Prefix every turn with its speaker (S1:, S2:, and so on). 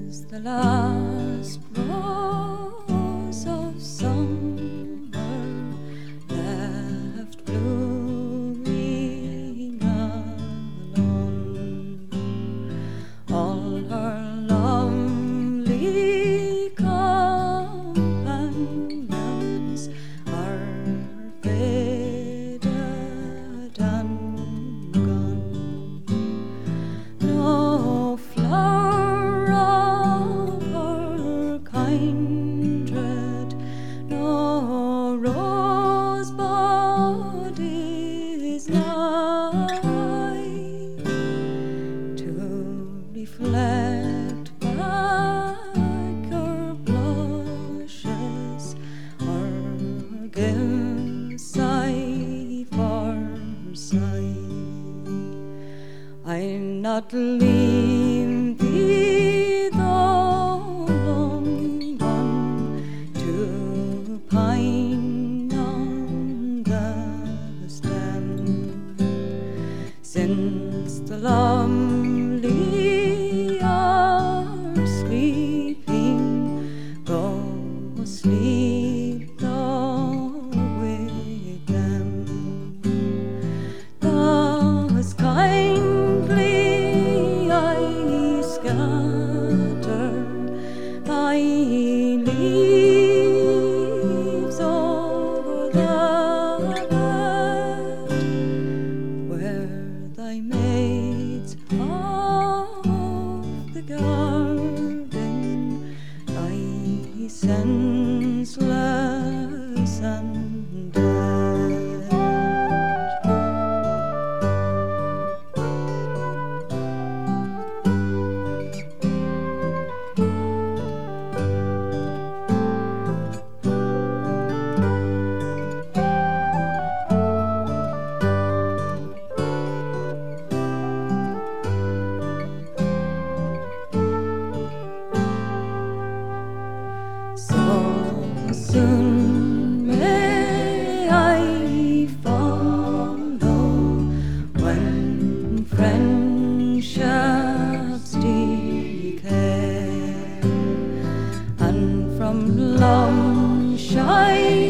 S1: is the last rose of summer left blooming alone. All her lovely companions are faded and gone. No flower of her kindred, no rosebud is nigh to reflect back her blushes or give sigh for sigh. I'm not leaving thee, though lone one, to pine on the stem, since the lovely are sleeping. Go sleep thou with them. Thus kindly I scatter thy leaves over the bed where thy maids of the garden lie senseless and dead. So soon may I follow when friendships decay, and from long shine